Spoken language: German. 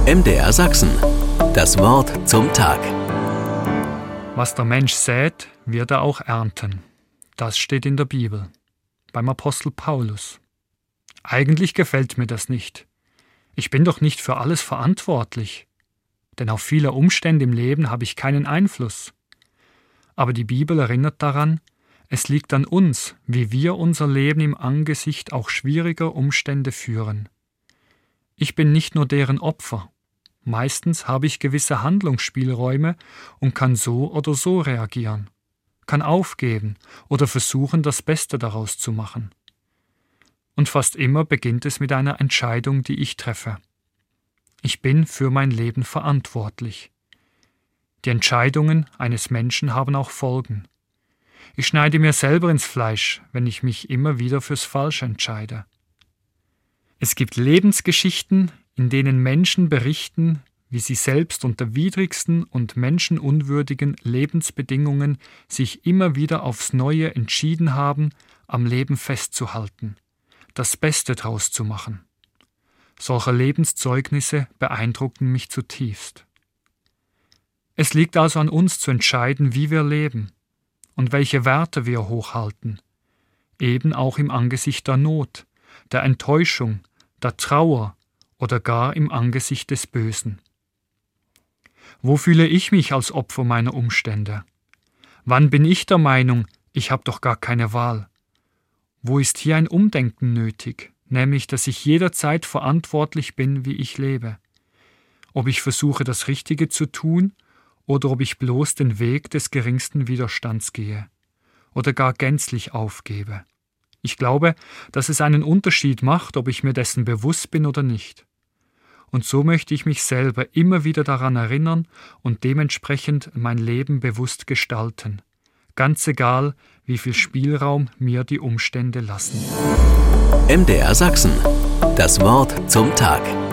MDR Sachsen. Das Wort zum Tag. Was der Mensch sät, wird er auch ernten. Das steht in der Bibel. Beim Apostel Paulus. Eigentlich gefällt mir das nicht. Ich bin doch nicht für alles verantwortlich. Denn auf viele Umstände im Leben habe ich keinen Einfluss. Aber die Bibel erinnert daran, es liegt an uns, wie wir unser Leben im Angesicht auch schwieriger Umstände führen. Ich bin nicht nur deren Opfer. Meistens habe ich gewisse Handlungsspielräume und kann so oder so reagieren, kann aufgeben oder versuchen, das Beste daraus zu machen. Und fast immer beginnt es mit einer Entscheidung, die ich treffe. Ich bin für mein Leben verantwortlich. Die Entscheidungen eines Menschen haben auch Folgen. Ich schneide mir selber ins Fleisch, wenn ich mich immer wieder fürs Falsche entscheide. Es gibt Lebensgeschichten, in denen Menschen berichten, wie sie selbst unter widrigsten und menschenunwürdigen Lebensbedingungen sich immer wieder aufs Neue entschieden haben, am Leben festzuhalten, das Beste draus zu machen. Solche Lebenszeugnisse beeindruckten mich zutiefst. Es liegt also an uns zu entscheiden, wie wir leben und welche Werte wir hochhalten, eben auch im Angesicht der Not, der Enttäuschung, der Trauer oder gar im Angesicht des Bösen. Wo fühle ich mich als Opfer meiner Umstände? Wann bin ich der Meinung, ich habe doch gar keine Wahl? Wo ist hier ein Umdenken nötig, nämlich, dass ich jederzeit verantwortlich bin, wie ich lebe? Ob ich versuche, das Richtige zu tun oder ob ich bloß den Weg des geringsten Widerstands gehe oder gar gänzlich aufgebe. Ich glaube, dass es einen Unterschied macht, ob ich mir dessen bewusst bin oder nicht. Und so möchte ich mich selber immer wieder daran erinnern und dementsprechend mein Leben bewusst gestalten. Ganz egal, wie viel Spielraum mir die Umstände lassen. MDR Sachsen. Das Wort zum Tag.